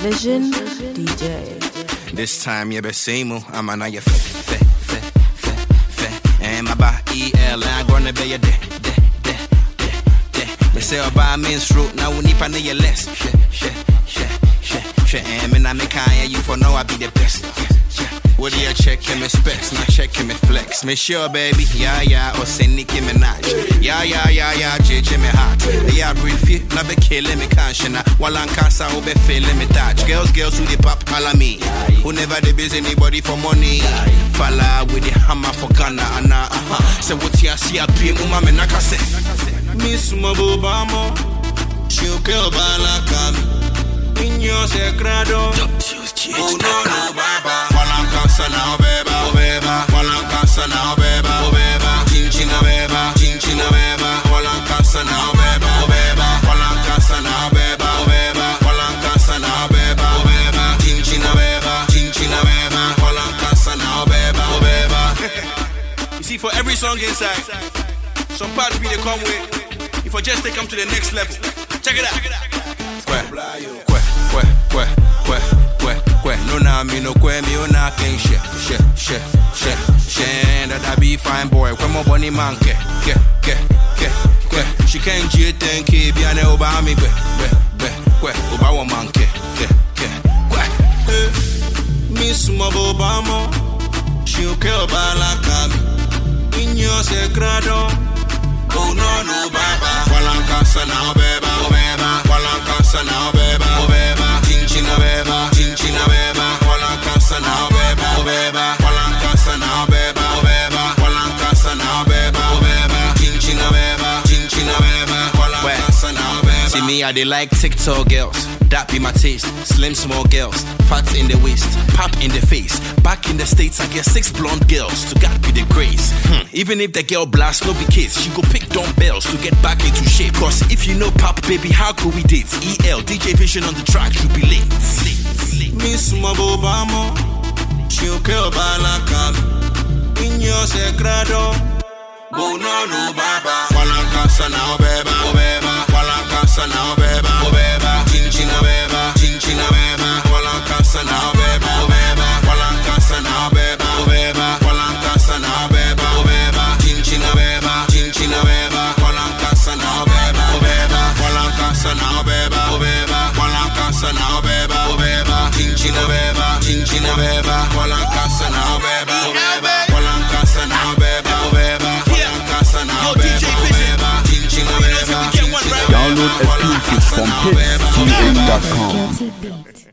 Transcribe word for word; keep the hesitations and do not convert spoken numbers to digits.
Vision D J. This time you be same, I'm an eye fe fe fe fe fe. And my ba E L, I'm gonna be your de de de de de. Me say about men's fruit, now we need to know your less. She she she she she. And me na me kaya you for now I be the best. What do you check him specs, not check him flex. Me sure baby, yeah yeah, or say Nicki Minaj. Yeah yeah yeah yeah, J J me hot. Yeah brief you, na be killing me conscience. While I'm cancer, who be feeling me touch. Girls, girls who the pop call me. Who never they busy anybody for money. Falla with the hammer for Ghana and uh uh. Say what you see a pay, mama me naka say. Miss Mabobamo, she'll kill Balakam. In your secreto, oh no no baba. Walanka now beba, oh beba. Walanka now beba, oh beba. Chinchina beba, chinchina beba. Walanka now beba, oh beba. Walanka now beba, oh beba. Walanka now beba, oh beba. Chinchina beba, chinchina beba. Walanka now beba, oh beba. You see, for every song inside, some parts we they come with. If I just take them to the next level, check it out. Kwe, kwe, kwe, kwe, kwe, kwe, kwe. No na me no kwe me una ken she, she, she, she, she. That I be fine boy. Kwe mo boni man ke, ke, ke, ke, ke. She can't jit and ke bi ane oba mi kwe, kwe, kwe, kwe. Oba wo man ke, ke, ke, kwe. Miss Mabobamo, she'll kill Balakami. In your secreto. Oh no no baba. Walanka now beba, oh beba. Walanka now beba, oh beba. Chinchina beba, chinchina beba. Walanka now beba, oh beba. Walanka now beba, oh beba. Walanka now beba, oh beba. Chinchina beba, chinchina beba. Walanka now beba. See me, I they like TikTok girls. That be my taste. Slim small girls, fat in the waist, pop in the face. Back in the States, I get six blonde girls. To God be the grace. Hmm. Even if the girl blast, no be case. She go pick dumbbells to get back into shape. Cause if you know pop, baby, how could we date? E L, D J Vision on the track, you be late. Miss Mabobamo, she'll kill Balakam. In your secreto. Oh no no baba. Walanka now beba, oh beba. Walanka now beba, oh beba. Chinchina beba, chinchina beba. Walanka now beba, oh beba. Walanka now beba, oh beba. Walanka now beba, oh beba. Chinchina beba, chinchina beba. Walanka now beba, oh beba. Walanka now beba, oh beba. Walanka now beba, oh beba. Chinchina beba, chinchina beba. Walanka now beba, oh beba. Walanka now beba, oh beba. Yo, D J Vision. Download exclusives from hits T V dot com.